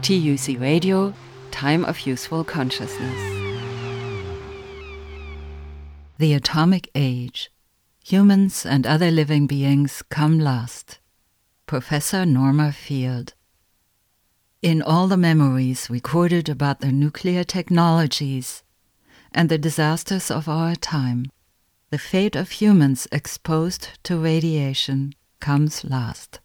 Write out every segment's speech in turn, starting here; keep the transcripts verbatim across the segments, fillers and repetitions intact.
T U C Radio, Time of Useful Consciousness. The Atomic Age. Humans and other living beings come last. Professor Norma Field. In all the memories recorded about the nuclear technologies and the disasters of our time, the fate of humans exposed to radiation comes last.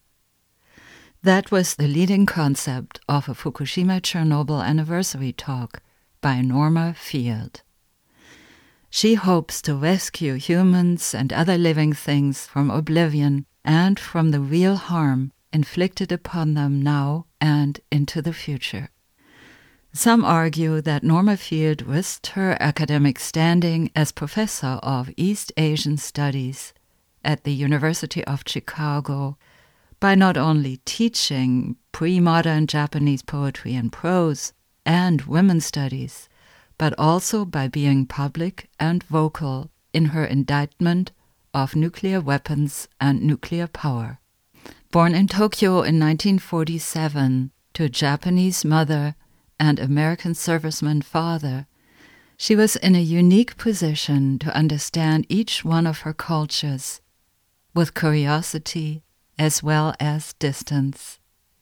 That was the leading concept of a Fukushima Chernobyl anniversary talk by Norma Field. She hopes to rescue humans and other living things from oblivion and from the real harm inflicted upon them now and into the future. Some argue that Norma Field risked her academic standing as professor of East Asian Studies at the University of Chicago by not only teaching pre-modern Japanese poetry and prose and women's studies, but also by being public and vocal in her indictment of nuclear weapons and nuclear power. Born in Tokyo in nineteen forty-seven to a Japanese mother and American serviceman father, she was in a unique position to understand each one of her cultures with curiosity as well as distance.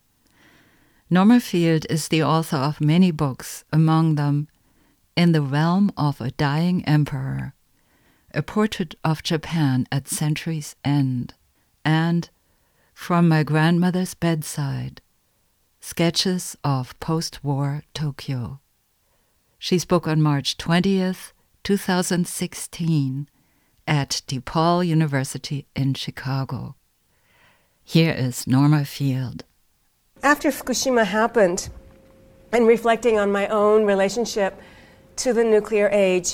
Norma Field is the author of many books, among them In the Realm of a Dying Emperor, A Portrait of Japan at Century's End, and From My Grandmother's Bedside, Sketches of Post-War Tokyo. She spoke on March twentieth, twenty sixteen at DePaul University in Chicago. Here is Norma Field. After Fukushima happened, and reflecting on my own relationship to the nuclear age,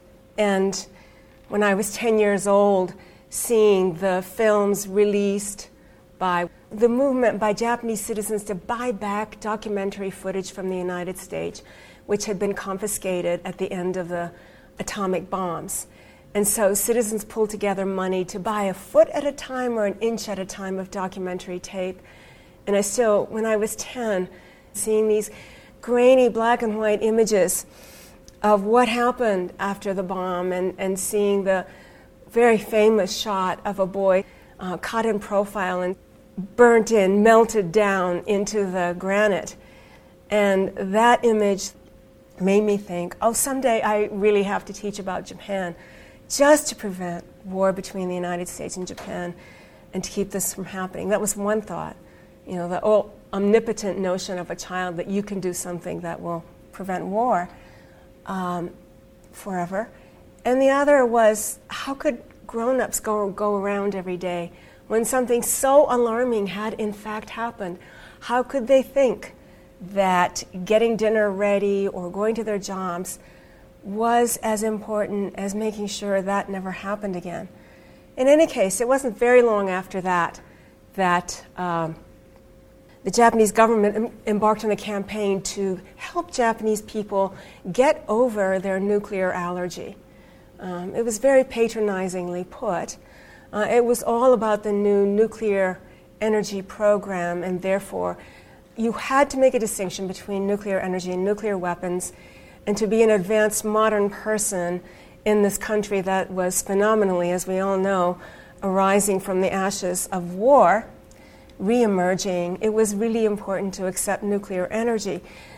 and when I was ten years old, seeing the films released by the movement by Japanese citizens to buy back documentary footage from the United States, which had been confiscated at the end of the atomic bombs. And so citizens pulled together money to buy a foot at a time or an inch at a time of documentary tape. And I still, when I was ten, seeing these grainy black and white images of what happened after the bomb, and, and seeing the very famous shot of a boy uh, caught in profile and burnt in, melted down into the granite. And that image made me think, oh, someday I really have to teach about Japan, just to prevent war between the United States and Japan and to keep this from happening. That was one thought, you know, the oh, omnipotent notion of a child that you can do something that will prevent war um, forever. And the other was, how could grown-ups go, go around every day when something so alarming had in fact happened? How could they think that getting dinner ready or going to their jobs was as important as making sure that never happened again? In any case, it wasn't very long after that that um, the Japanese government em- embarked on a campaign to help Japanese people get over their nuclear allergy. Um, it was very patronizingly put. Uh, it was all about the new nuclear energy program, and therefore you had to make a distinction between nuclear energy and nuclear weapons, and to be an advanced modern person in this country that was phenomenally, as we all know, arising from the ashes of war, re-emerging, it was really important to accept nuclear energy.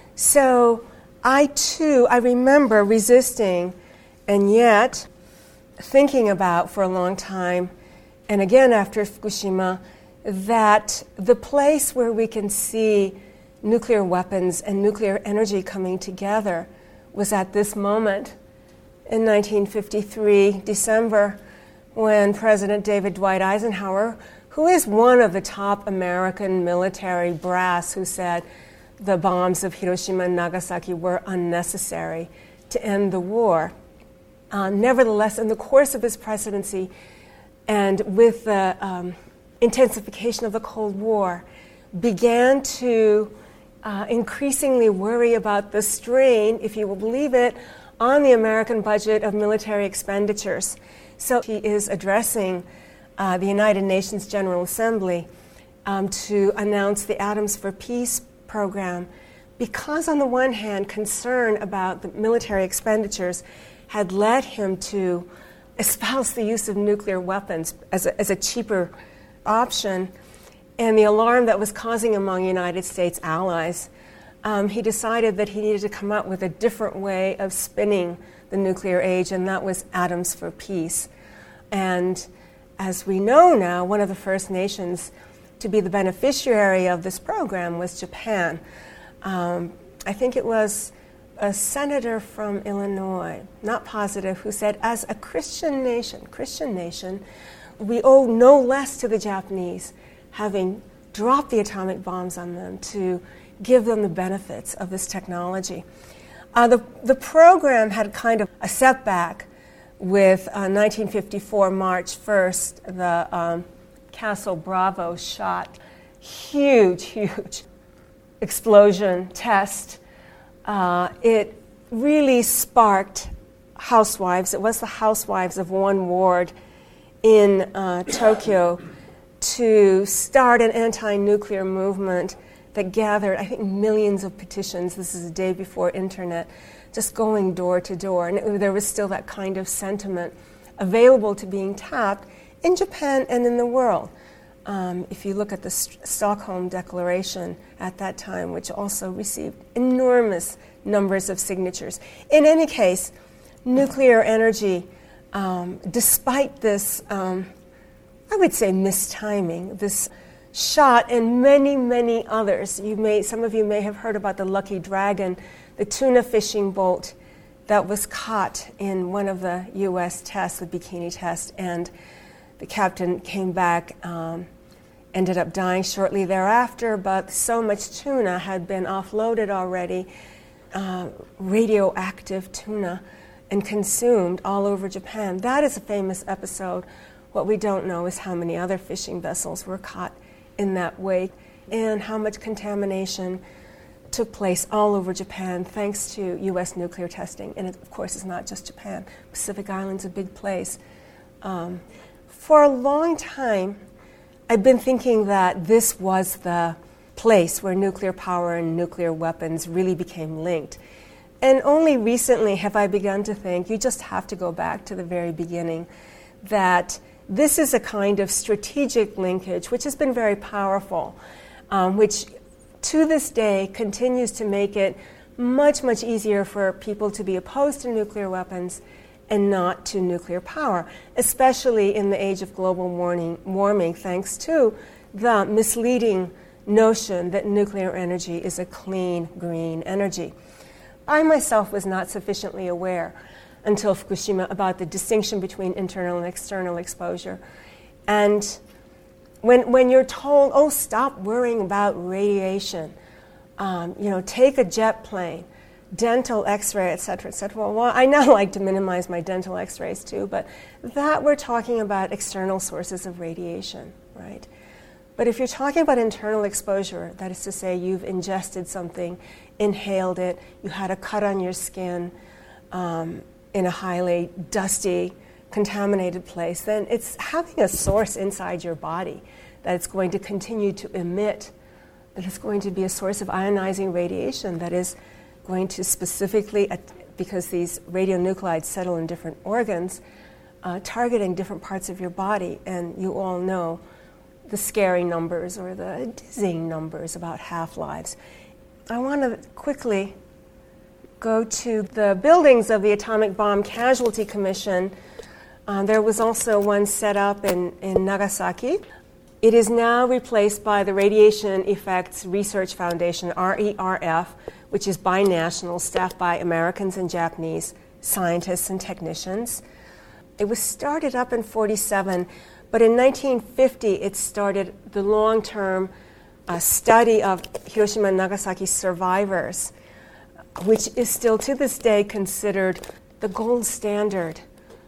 So I too, I remember resisting, and yet thinking about for a long time, and again after Fukushima, that the place where we can see nuclear weapons and nuclear energy coming together was at this moment in nineteen fifty-three, December, when President David Dwight Eisenhower, who is one of the top American military brass, who said the bombs of Hiroshima and Nagasaki were unnecessary to end the war. Uh, nevertheless, in the course of his presidency, and with the um, intensification of the Cold War, began to Uh, increasingly worry about the strain, if you will believe it, on the American budget of military expenditures. So he is addressing uh, the United Nations General Assembly um, to announce the Atoms for Peace program because, on the one hand, concern about the military expenditures had led him to espouse the use of nuclear weapons as a, as a cheaper option, and the alarm that was causing among United States allies, um, he decided that he needed to come up with a different way of spinning the nuclear age, and that was atoms for peace. And as we know now, one of the first nations to be the beneficiary of this program was Japan. Um, I think it was a senator from Illinois, not positive, who said, as a Christian nation, Christian nation, we owe no less to the Japanese, having dropped the atomic bombs on them, to give them the benefits of this technology. Uh, the, the program had kind of a setback with uh, nineteen fifty-four, March first, the um, Castle Bravo shot. Huge, huge explosion test. Uh, it really sparked housewives. It was the housewives of one ward in uh, Tokyo to start an anti-nuclear movement that gathered, I think, millions of petitions. This is a day before internet, just going door to door. And it, there was still that kind of sentiment available to being tapped in Japan and in the world. Um, if you look at the St- Stockholm Declaration at that time, which also received enormous numbers of signatures. In any case, nuclear energy, um, despite this, um, I would say, mistiming, this shot and many, many others. You may, some of you may have heard about the Lucky Dragon, the tuna fishing boat that was caught in one of the U S tests, the Bikini test, and the captain came back, um, ended up dying shortly thereafter, but so much tuna had been offloaded already, uh, radioactive tuna, and consumed all over Japan. That is a famous episode. What we don't know is how many other fishing vessels were caught in that wake, and how much contamination took place all over Japan thanks to U S nuclear testing. And it, of course, it's not just Japan. Pacific Island's a big place. Um, for a long time, I've been thinking that this was the place where nuclear power and nuclear weapons really became linked. And only recently have I begun to think, you just have to go back to the very beginning, that this is a kind of strategic linkage which has been very powerful, um, which to this day continues to make it much, much easier for people to be opposed to nuclear weapons and not to nuclear power, especially in the age of global warming, warming thanks to the misleading notion that nuclear energy is a clean, green energy. I myself was not sufficiently aware until Fukushima about the distinction between internal and external exposure. And when when you're told, oh, stop worrying about radiation, um, you know, take a jet plane, dental x-ray, et cetera, et cetera. Well, I now like to minimize my dental x-rays too, but that we're talking about external sources of radiation, right? But if you're talking about internal exposure, that is to say you've ingested something, inhaled it, you had a cut on your skin, um, in a highly dusty, contaminated place, then it's having a source inside your body that it's going to continue to emit, that it's going to be a source of ionizing radiation that is going to specifically, because these radionuclides settle in different organs, uh, targeting different parts of your body. And you all know the scary numbers or the dizzying numbers about half-lives. I want to quickly go to the buildings of the Atomic Bomb Casualty Commission. Um, there was also one set up in, in Nagasaki. It is now replaced by the Radiation Effects Research Foundation, R E R F, which is binational, staffed by Americans and Japanese scientists and technicians. It was started up in forty-seven, but in nineteen fifty it started the long-term uh, study of Hiroshima and Nagasaki survivors, which is still to this day considered the gold standard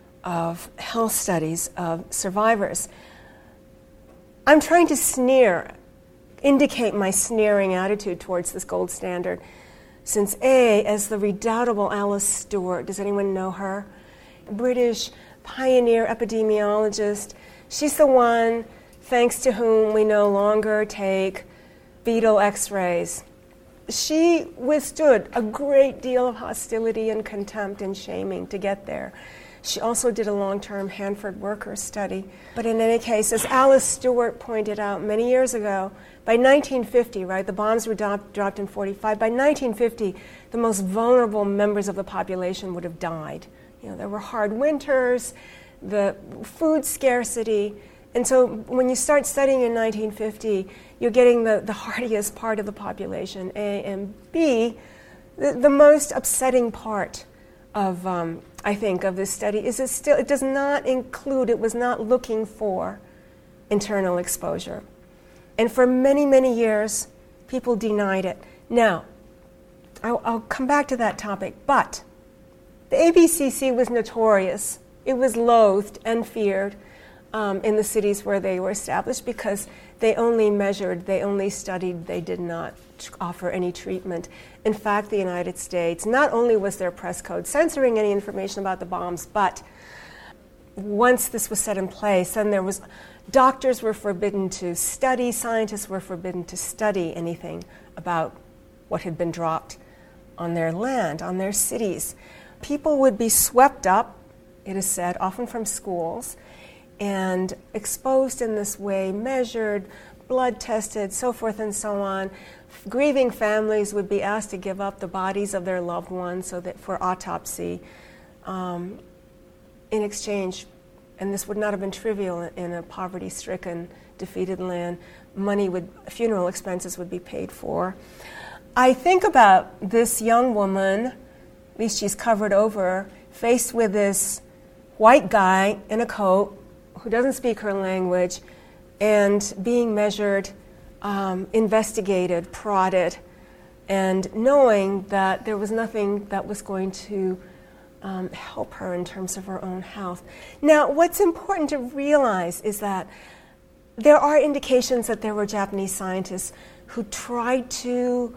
of health studies of survivors. I'm trying to sneer, indicate my sneering attitude towards this gold standard, since A, as the redoubtable Alice Stewart, does anyone know her? A British pioneer epidemiologist. She's the one, thanks to whom we no longer take fetal x-rays she withstood a great deal of hostility and contempt and shaming to get there. She also did a long-term Hanford worker study. But in any case, as Alice Stewart pointed out many years ago, by nineteen fifty, right, the bombs were do- dropped in forty-five. By nineteen fifty, the most vulnerable members of the population would have died. You know, there were hard winters, the food scarcity. And so when you start studying in nineteen fifty, you're getting the, the hardiest part of the population, A, and B, the, the most upsetting part of, um, I think, of this study is it still, it does not include, it was not looking for internal exposure. And for many, many years, people denied it. Now, I'll, I'll come back to that topic, but the A B C C was notorious. It was loathed and feared um, in the cities where they were established because they only measured, they only studied, they did not offer any treatment. In fact, the United States, not only was there press code censoring any information about the bombs, but once this was set in place, then there was, doctors were forbidden to study, scientists were forbidden to study anything about what had been dropped on their land, on their cities. People would be swept up, it is said, often from schools, and exposed in this way, measured, blood tested, so forth and so on. Grieving families would be asked to give up the bodies of their loved ones so that for autopsy um, in exchange, and this would not have been trivial in a poverty-stricken, defeated land, money would, funeral expenses would be paid for. I think about this young woman, at least she's covered over, faced with this white guy in a coat who doesn't speak her language and being measured, um, investigated, prodded, and knowing that there was nothing that was going to um, help her in terms of her own health. Now, what's important to realize is that there are indications that there were Japanese scientists who tried to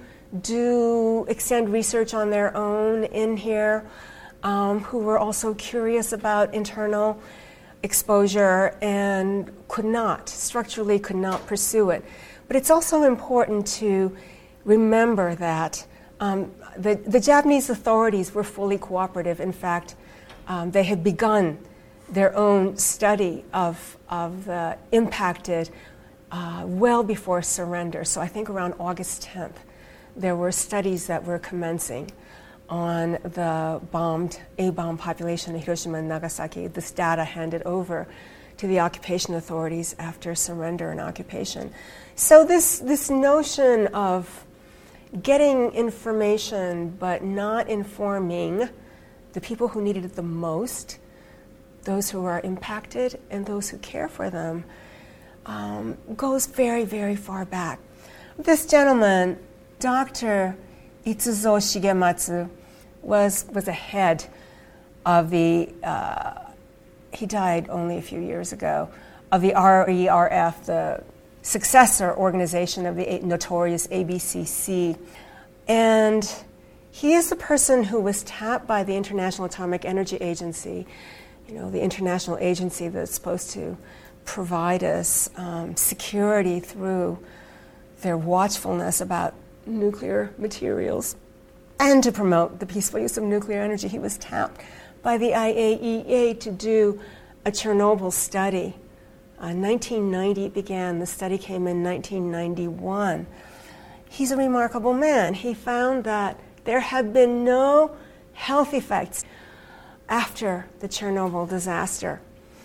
do extend research on their own in here, um, who were also curious about internal exposure and could not, structurally could not pursue it. But it's also important to remember that um, the, the Japanese authorities were fully cooperative. In fact, um, they had begun their own study of, of the impacted uh, well before surrender. So I think around August tenth, there were studies that were commencing on the bombed, A-bomb population in Hiroshima and Nagasaki, this data handed over to the occupation authorities after surrender and occupation. So this, this notion of getting information but not informing the people who needed it the most, those who are impacted and those who care for them, um, goes very, very far back. This gentleman, Doctor Itsuzo Shigematsu, was was a head of the, uh, he died only a few years ago, of the R E R F, the successor organization of the notorious A B C C. And he is the person who was tapped by the International Atomic Energy Agency, you know, the international agency that's supposed to provide us um, security through their watchfulness about nuclear materials, and to promote the peaceful use of nuclear energy. He was tapped by the I A E A to do a Chernobyl study. Uh, nineteen ninety it began. The study came in nineteen ninety-one. He's a remarkable man. He found that there had been no health effects after the Chernobyl disaster.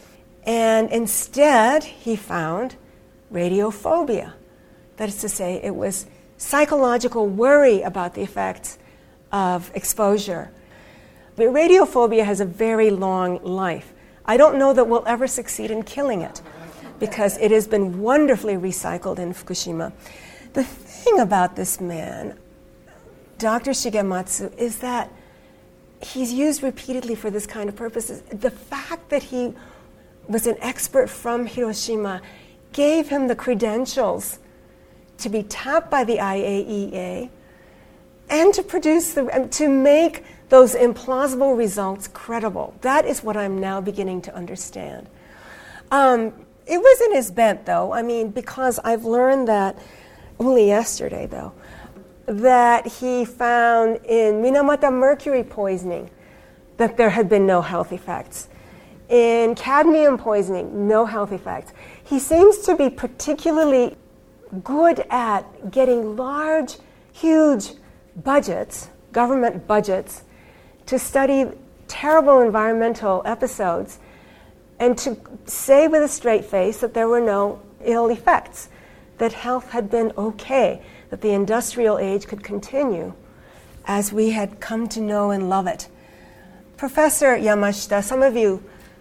And instead, he found radiophobia. That is to say, it was psychological worry about the effects of exposure. But radiophobia has a very long life. I don't know that we'll ever succeed in killing it because it has been wonderfully recycled in Fukushima. The thing about this man, Doctor Shigematsu, is that he's used repeatedly for this kind of purposes. The fact that he was an expert from Hiroshima gave him the credentials to be tapped by the I A E A and to produce the, to make those implausible results credible. That is what I'm now beginning to understand. Um, it wasn't his bent, though. I mean, because I've learned that only yesterday, though, that he found in Minamata mercury poisoning that there had been no health effects. In cadmium poisoning, no health effects. He seems to be particularly good at getting large, huge budgets, government budgets, to study terrible environmental episodes and to say with a straight face that there were no ill effects, that health had been okay, that the industrial age could continue as we had come to know and love it. Professor Yamashita, some of you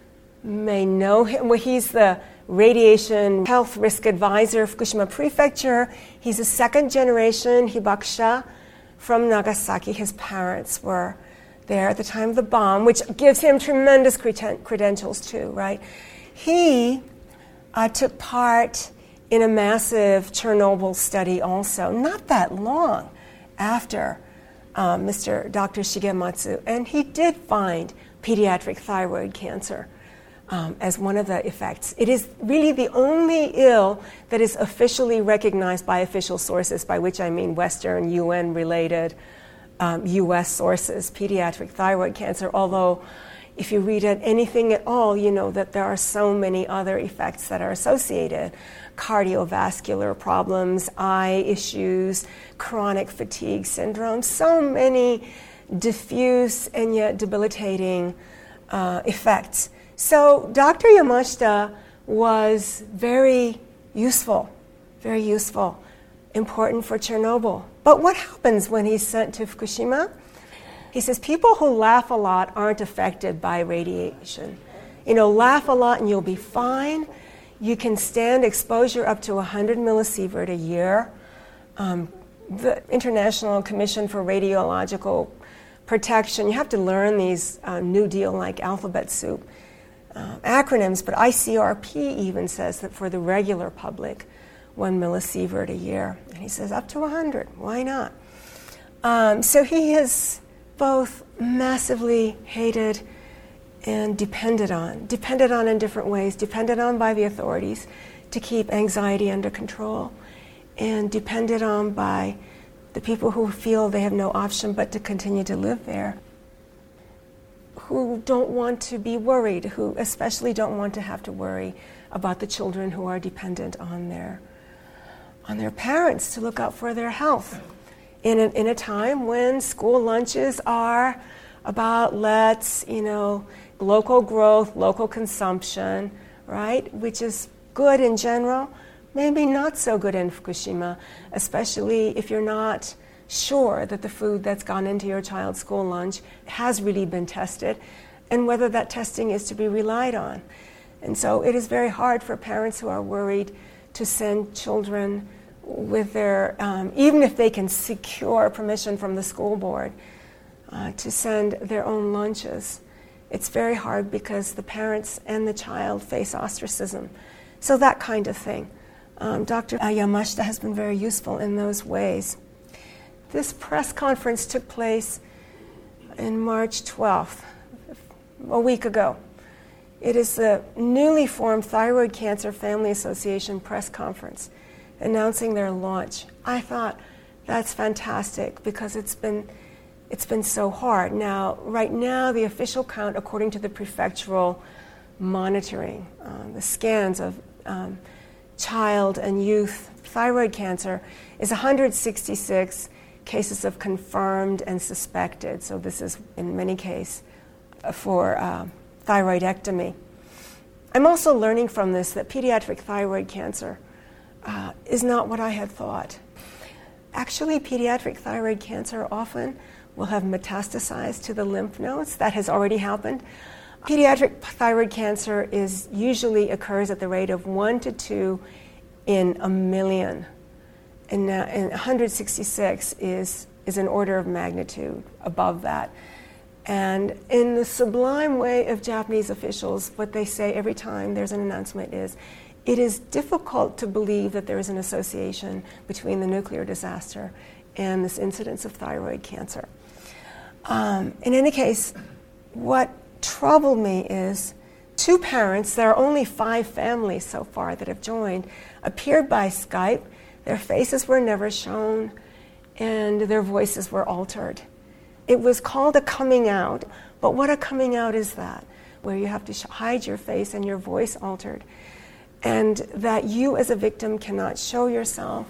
may know him. Well, he's the radiation health risk advisor of Fukushima Prefecture. He's a second generation hibakusha from Nagasaki. His parents were there at the time of the bomb, which gives him tremendous creden- credentials too, right? He uh, took part in a massive Chernobyl study also, not that long after uh, Mister Doctor Shigematsu, and he did find pediatric thyroid cancer um, as one of the effects. It is really the only ill that is officially recognized by official sources, by which I mean Western U N-related um, U S sources, pediatric thyroid cancer, although if you read it, anything at all, you know that there are so many other effects that are associated. Cardiovascular problems, eye issues, chronic fatigue syndrome, so many diffuse and yet debilitating uh, effects. So Doctor Yamashita was very useful, very useful, important for Chernobyl. But what happens when he's sent to Fukushima? He says people who laugh a lot aren't affected by radiation. You know, laugh a lot and you'll be fine. You can stand exposure up to one hundred millisievert a year. Um, the International Commission for Radiological Protection, you have to learn these uh, New Deal-like alphabet soup uh, acronyms, but I C R P even says that for the regular public, one millisievert a year. And he says up to one hundred, why not? Um, so he is both massively hated and depended on, depended on in different ways, depended on by the authorities to keep anxiety under control, and depended on by the people who feel they have no option but to continue to live there, who don't want to be worried, who especially don't want to have to worry about the children who are dependent on their, on their parents to look out for their health. In a, in a time when school lunches are about let's, you know, local growth, local consumption, right, which is good in general, maybe not so good in Fukushima, especially if you're not sure that the food that's gone into your child's school lunch has really been tested and whether that testing is to be relied on. And so it is very hard for parents who are worried to send children with their, um, even if they can secure permission from the school board, uh, to send their own lunches. It's very hard because the parents and the child face ostracism. So that kind of thing. Um, Doctor Yamashita has been very useful in those ways. This press conference took place in March twelfth, a week ago. It is the newly formed Thyroid Cancer Family Association press conference announcing their launch. I thought that's fantastic because it's been it's been so hard. Now, right now, the official count, according to the prefectural monitoring, um, the scans of um, child and youth thyroid cancer, is one hundred sixty-six cases of confirmed and suspected. So this is, in many cases, for uh, thyroidectomy. I'm also learning from this that pediatric thyroid cancer uh, is not what I had thought. Actually, pediatric thyroid cancer often will have metastasized to the lymph nodes. That has already happened. Pediatric thyroid cancer is usually occurs at the rate of one to two in a million. And, uh, and one hundred sixty-six is, is an order of magnitude above that. And in the sublime way of Japanese officials, what they say every time there's an announcement is, it is difficult to believe that there is an association between the nuclear disaster and this incidence of thyroid cancer. Um, in any case, what troubled me is two parents, there are only five families so far that have joined, appeared by Skype. Their faces were never shown, and and their voices were altered. It was called a coming out, but what a coming out is that? Where you have to hide your face and your voice altered, and that you as a victim cannot show yourself.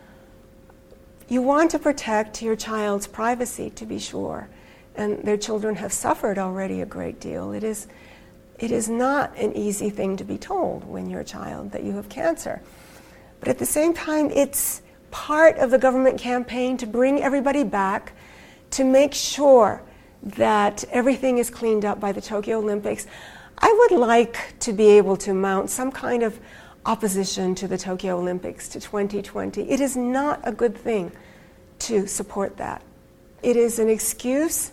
You want to protect your child's privacy, to be sure, and their children have suffered already a great deal. It is, it is not an easy thing to be told when you're a child that you have cancer. But at the same time, it's part of the government campaign to bring everybody back, to make sure that everything is cleaned up by the Tokyo Olympics. I would like to be able to mount some kind of opposition to the Tokyo Olympics, to twenty twenty. It is not a good thing to support that. It is an excuse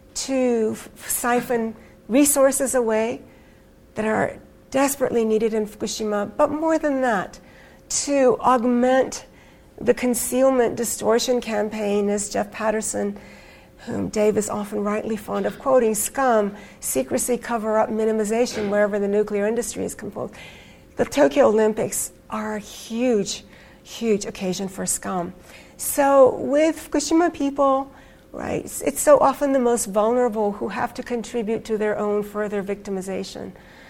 to f- siphon resources away that are desperately needed in Fukushima, but more than that, to augment the concealment distortion campaign, as Jeff Patterson, whom Dave is often rightly fond of quoting, scum, secrecy, cover-up, minimization, wherever the nuclear industry is composed. The Tokyo Olympics are a huge, huge occasion for scum. So with Fukushima people, right, it's, it's so often the most vulnerable who have to contribute to their own further victimization,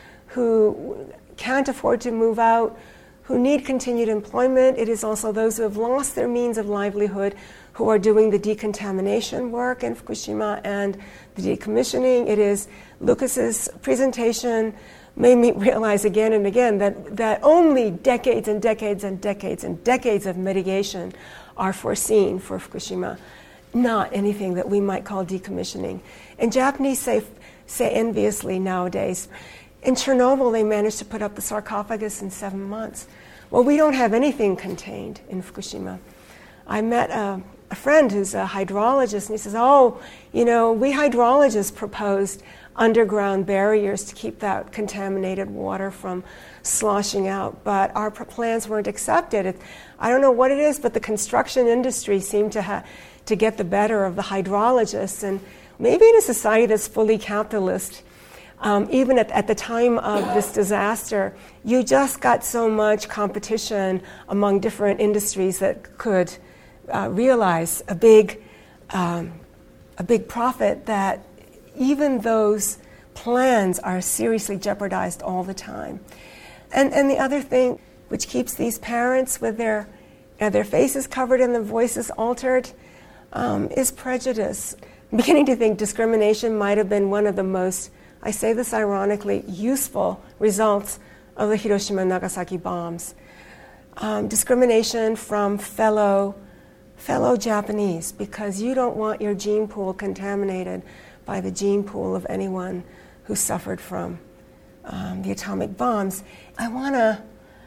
who can't afford to move out, who need continued employment. It is also those who have lost their means of livelihood who are doing the decontamination work in Fukushima and the decommissioning. It is Lucas's presentation made me realize again and again that, that only decades and decades and decades and decades of mitigation are foreseen for Fukushima, not anything that we might call decommissioning. And Japanese say, say enviously nowadays, in Chernobyl they managed to put up the sarcophagus in seven months. Well, we don't have anything contained in Fukushima. I met a, a friend who's a hydrologist, and he says, oh, you know, we hydrologists proposed underground barriers to keep that contaminated water from sloshing out, but our plans weren't accepted. It, I don't know what it is, but the construction industry seemed to ha- to get the better of the hydrologists, and maybe in a society that's fully capitalist, um, even at, at the time of this disaster, you just got so much competition among different industries that could uh, realize a big, um, a big profit that even those plans are seriously jeopardized all the time. And and the other thing which keeps these parents with their uh, their faces covered and their voices altered um, is prejudice. I'm beginning to think discrimination might have been one of the most, I say this ironically, useful results of the Hiroshima and Nagasaki bombs. Um, discrimination from fellow fellow Japanese, because you don't want your gene pool contaminated by the gene pool of anyone who suffered from um, the atomic bombs. I want to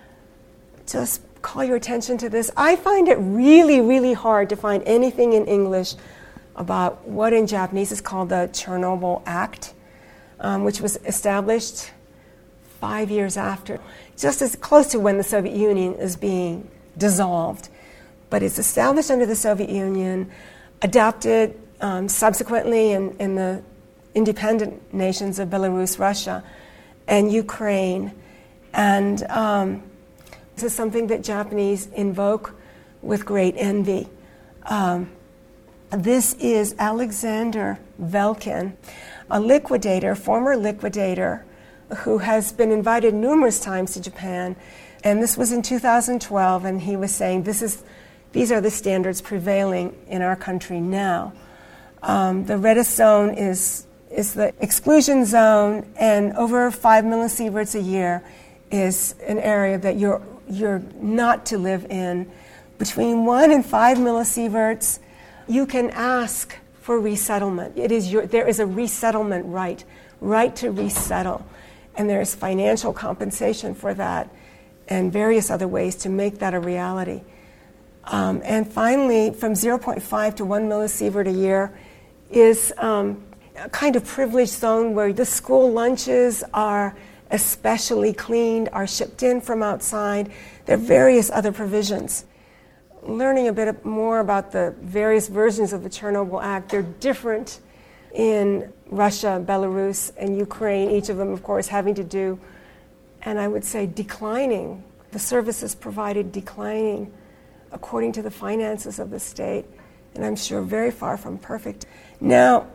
just call your attention to this. I find it really, really hard to find anything in English about what in Japanese is called the Chernobyl Act, um, which was established five years after, just as close to when the Soviet Union is being dissolved. But it's established under the Soviet Union, adopted Um, subsequently in, in the independent nations of Belarus, Russia, and Ukraine. And um, this is something that Japanese invoke with great envy. Um, this is Alexander Velkin, a liquidator, former liquidator, who has been invited numerous times to Japan. And this was in two thousand twelve, and he was saying, this is, these are the standards prevailing in our country now. Um, the reddest zone is is the exclusion zone, and over five millisieverts a year is an area that you're you're not to live in. Between one and five millisieverts, you can ask for resettlement. It is your there is a resettlement right, right to resettle, and there is financial compensation for that, and various other ways to make that a reality. Um, and finally, from zero point five to one millisievert a year is um, a kind of privileged zone where the school lunches are especially cleaned, are shipped in from outside. There are various other provisions. Learning a bit more about the various versions of the Chernobyl Act, they're different in Russia, Belarus, and Ukraine, each of them, of course, having to do, and I would say declining, the services provided declining according to the finances of the state. and I'm sure very far from perfect. Now,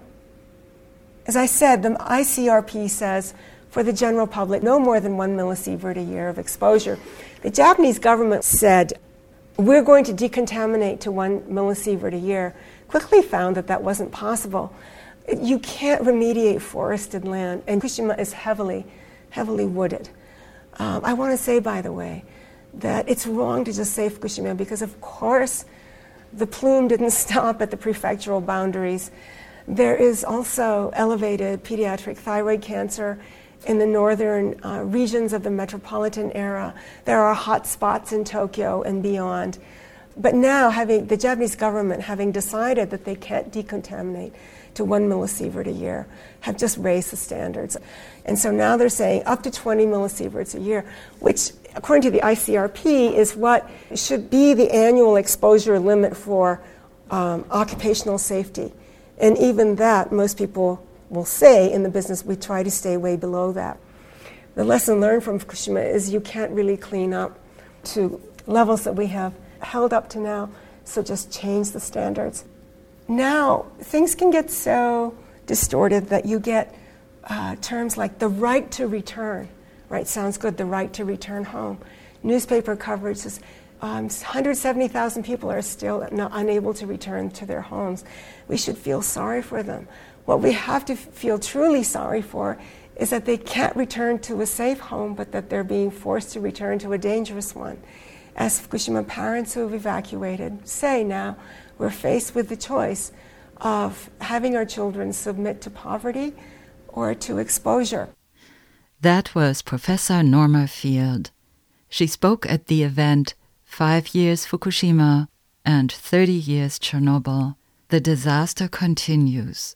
as I said, the I C R P says for the general public, no more than one millisievert a year of exposure. The Japanese government said, we're going to decontaminate to one millisievert a year. Quickly found that that wasn't possible. You can't remediate forested land, and Fukushima is heavily, heavily wooded. Um, I want to say, by the way, that it's wrong to just say Fukushima because, of course, the plume didn't stop at the prefectural boundaries. There is also elevated pediatric thyroid cancer in the northern uh, regions of the metropolitan area. There are hot spots in Tokyo and beyond. But now, having the Japanese government having decided that they can't decontaminate to one millisievert a year, have just raised the standards. And so now they're saying up to twenty millisieverts a year, which, according to the I C R P, is what should be the annual exposure limit for um, occupational safety. And even that, most people will say in the business, we try to stay way below that. The lesson learned from Fukushima is you can't really clean up to levels that we have held up to now, so just change the standards. Now, things can get so distorted that you get uh, terms like the right to return, right? Sounds good, the right to return home. Newspaper coverage says um, one hundred seventy thousand people are still not unable to return to their homes. We should feel sorry for them. What we have to feel truly sorry for is that they can't return to a safe home, but that they're being forced to return to a dangerous one. As Fukushima parents who have evacuated say now, we're faced with the choice of having our children submit to poverty or to exposure. That was Professor Norma Field. She spoke at the event Five Years Fukushima and thirty Years Chernobyl. The disaster continues.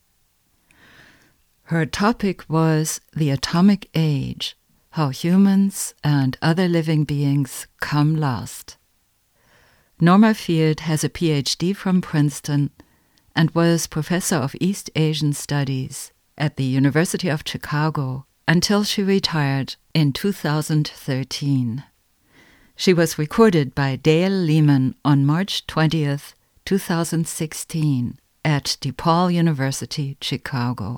Her topic was the atomic age, how humans and other living beings come last. Norma Field has a P H D from Princeton and was professor of East Asian Studies at the University of Chicago until she retired in two thousand thirteen. She was recorded by Dale Lehman on March twentieth, two thousand sixteen at DePaul University, Chicago.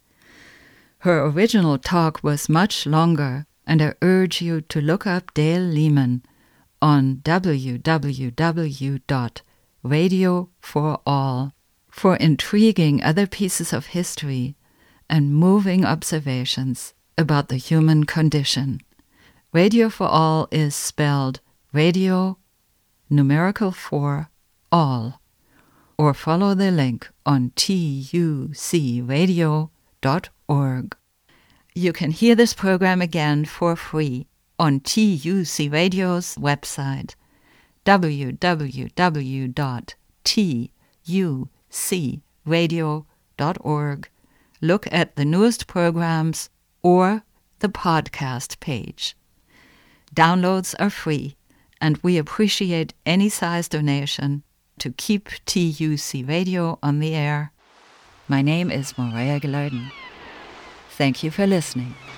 Her original talk was much longer, and I urge you to look up Dale Lehman on w w w dot radio for all for intriguing other pieces of history and moving observations about the human condition. Radio for All is spelled radio, numerical four, all, or follow the link on t u c radio dot org. You can hear this program again for free on T U C Radio's website, w w w dot t u c radio dot org. Look at the newest programs or the podcast page. Downloads are free, and we appreciate any size donation to keep T U C Radio on the air. My name is Morea Gelarden. Thank you for listening.